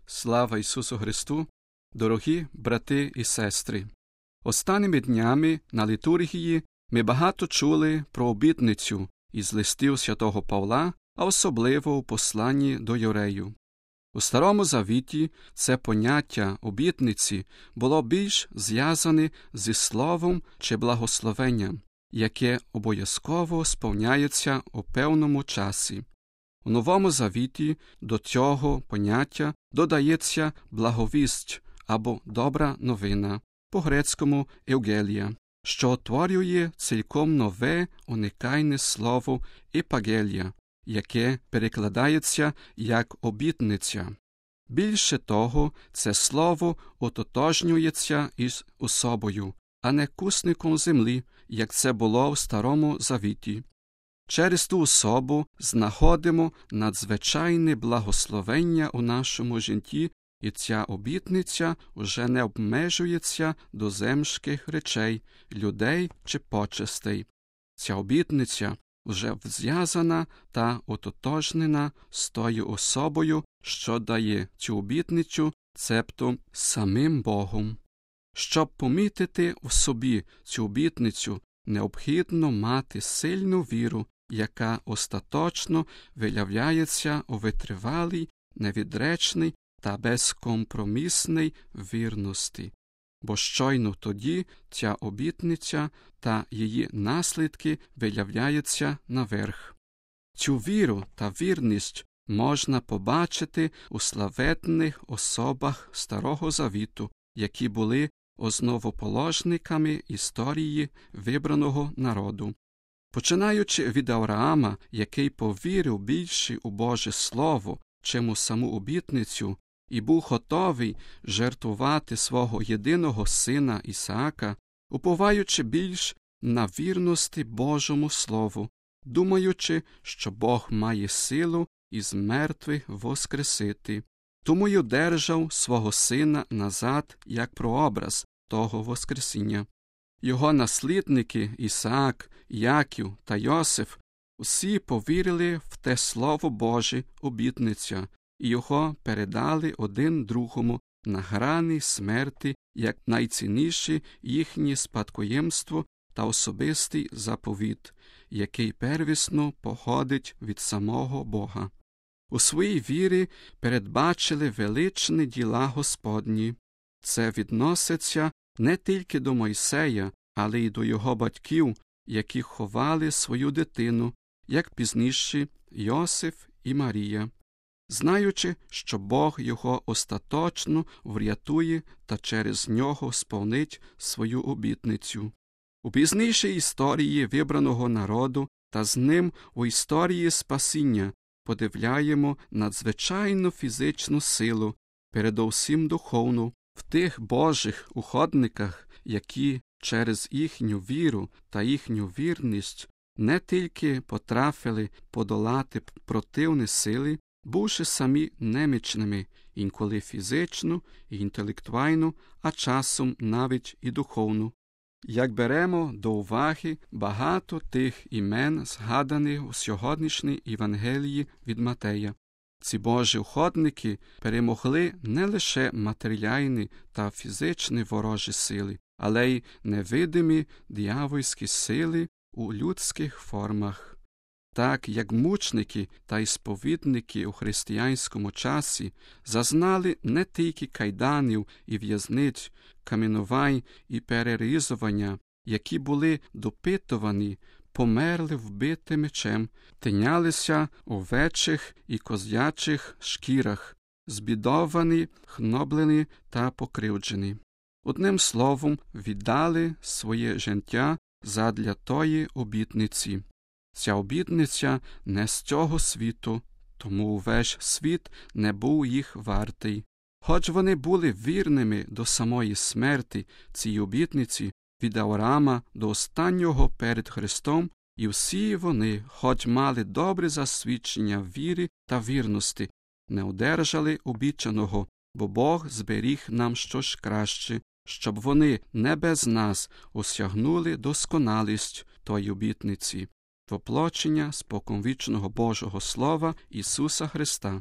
Слава Ісусу Христу! Дорогі брати і сестри! Останніми днями на літургії ми багато чули про обітницю із листів святого Павла, а особливо у посланні до Євреїв. У Старому Завіті це поняття обітниці було більш зв'язане зі словом чи благословенням, яке обов'язково сповняється у певному часі. У Новому Завіті до цього поняття додається благовість або добра новина, по-грецькому «евгелія», що утворює цілком нове уникальне слово «епагелія», яке перекладається як «обітниця». Більше того, це слово ототожнюється із особою, а не кусником землі, як це було в Старому Завіті. Через ту особу знаходимо надзвичайне благословення у нашому житті, і ця обітниця уже не обмежується до земських речей, людей чи почестей. Ця обітниця вже зв'язана та ототожнена з тою особою, що дає цю обітницю, цебто самим Богом. Щоб помітити в собі цю обітницю, необхідно мати сильну віру, яка остаточно виявляється у витривалій, невідречній та безкомпромісній вірності. Бо щойно тоді ця обітниця та її наслідки виявляються наверх. Цю віру та вірність можна побачити у славетних особах Старого Завіту, які були основоположниками історії вибраного народу. Починаючи від Авраама, який повірив більше у Боже Слово, чим у саму обітницю, і був готовий жертвувати свого єдиного сина Ісаака, уповаючи більш на вірності Божому Слову, думаючи, що Бог має силу із мертвих воскресити. Тому й одержав свого сина назад як прообраз того воскресіння. Його наслідники Ісаак, Яків та Йосиф усі повірили в те Слово Боже, обітниця, і його передали один другому на грані смерти як найцінніше їхнє спадкоємство та особистий заповіт, який первісно походить від самого Бога. У своїй вірі передбачили величні діла Господні. Це відноситься не тільки до Мойсея, але й до його батьків, які ховали свою дитину, як пізніше Йосиф і Марія, знаючи, що Бог його остаточно врятує та через нього сповнить свою обітницю. У пізнішій історії вибраного народу та з ним у історії спасіння подивляємо надзвичайну фізичну силу, передовсім духовну, в тих Божих уходниках, які через їхню віру та їхню вірність не тільки потрапили подолати противні сили, бувши самі немічними, інколи фізично і інтелектуально, а часом навіть і духовно. Як беремо до уваги багато тих імен, згаданих у сьогоднішній Євангелії від Матея. Ці Божі уходники перемогли не лише матеріальні та фізичні ворожі сили, але й невидимі диявольські сили у людських формах. Так, як мучники та ісповідники у християнському часі зазнали не тільки кайданів і в'язниць, каменувань і перерізування, які були допитувані, померли вбити мечем, тинялися у овечих і козячих шкірах, збідовані, хноблені та покривджені. Одним словом, віддали своє життя задля тої обітниці. Ця обітниця не з цього світу, тому увесь світ не був їх вартий. Хоч вони були вірними до самої смерті цій обітниці, від Авраама до останнього перед Христом, і всі вони, хоч мали добре засвідчення віри та вірності, не одержали обіцяного, бо Бог зберіг нам щось краще, щоб вони не без нас осягнули досконалість тої обітниці, воплочення споконвічного Божого Слова Ісуса Христа.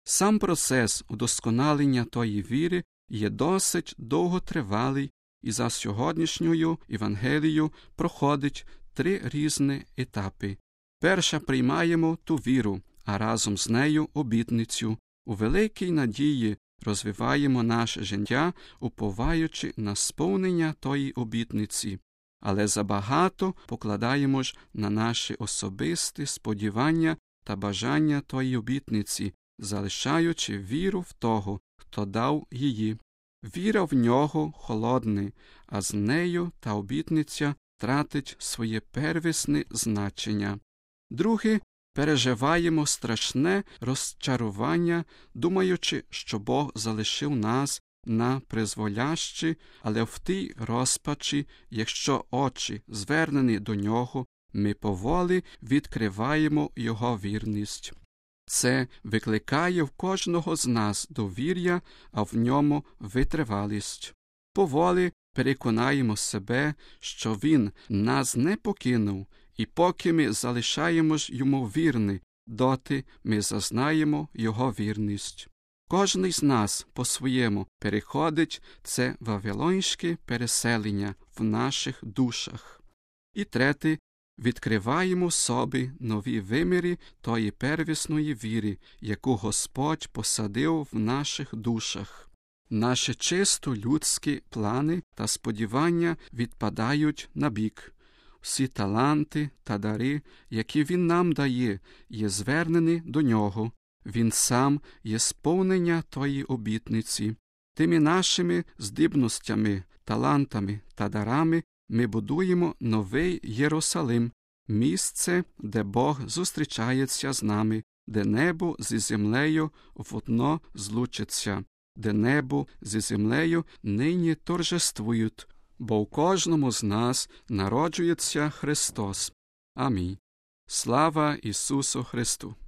Сам процес удосконалення тої віри є досить довготривалий і за сьогоднішньою Євангелією проходить 3 різні етапи. Перша приймаємо ту віру, а разом з нею обітницю. У великій надії розвиваємо наше життя, уповаючи на сповнення тої обітниці. Але забагато покладаємо ж на наші особисті сподівання та бажання тої обітниці, залишаючи віру в того, хто дав її. Віра в нього холодна, а з нею та обітниця тратить своє первісне значення. Друге, переживаємо страшне розчарування, думаючи, що Бог залишив нас на призволяще, але в тій розпачі, якщо очі звернені до Нього, ми поволі відкриваємо Його вірність. Це викликає в кожного з нас довір'я, а в ньому витривалість. Поволі переконаємо себе, що Він нас не покинув, і поки ми залишаємось Йому вірні, доти ми зазнаємо Його вірність. Кожний з нас по-своєму переходить це вавилонське переселення в наших душах. І третє, відкриваємо собі нові виміри тої первісної віри, яку Господь посадив в наших душах. Наші чисто людські плани та сподівання відпадають на бік. Всі таланти та дари, які Він нам дає, є звернені до Нього. Він сам є сповнення тої обітниці. Тими нашими здібностями, талантами та дарами ми будуємо новий Єрусалим, місце, де Бог зустрічається з нами, де небо зі землею водно злучиться, де небо зі землею нині торжествують, бо в кожному з нас народжується Христос. Амінь. Слава Ісусу Христу!